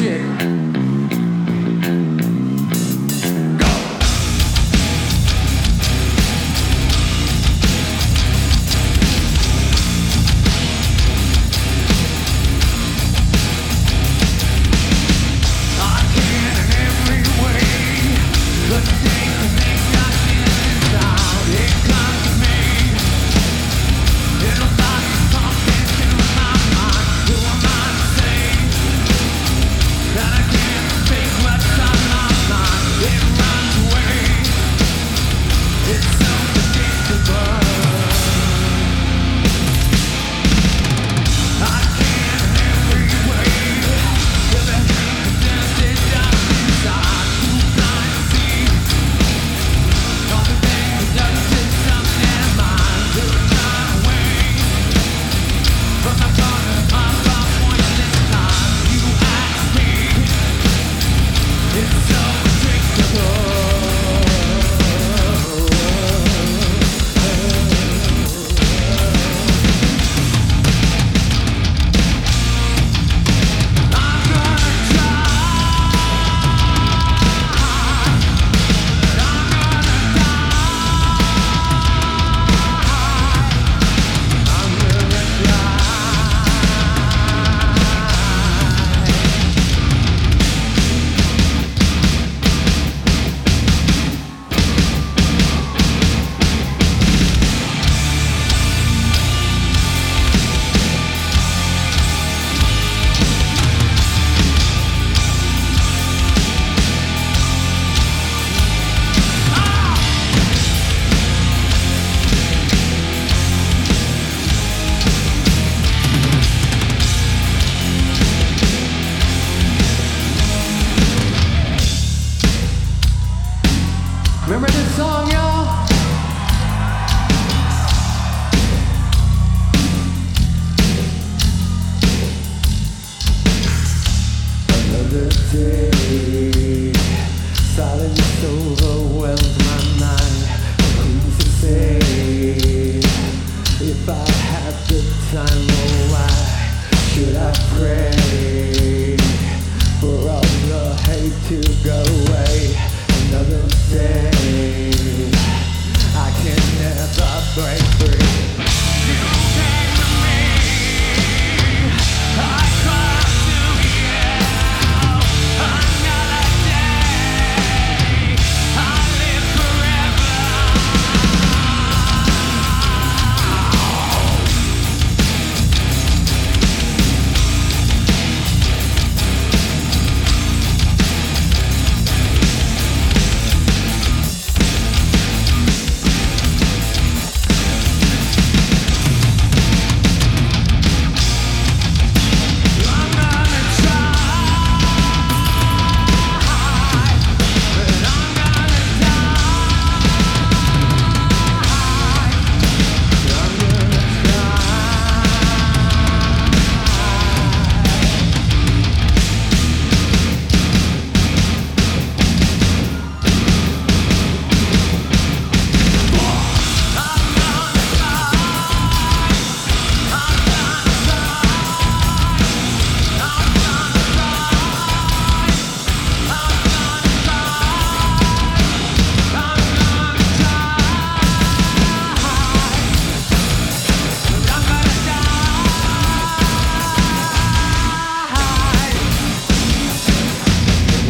shit. Remember this song, y'all? Another day, silence overwhelms my mind. Who's to say if I had the time? Oh, why should I pray for all the hate to go away? Another day, I can never break free. You came to me, I cried to you. Another day, I live forever.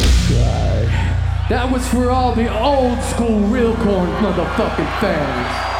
That was for all the old school real corn motherfucking fans.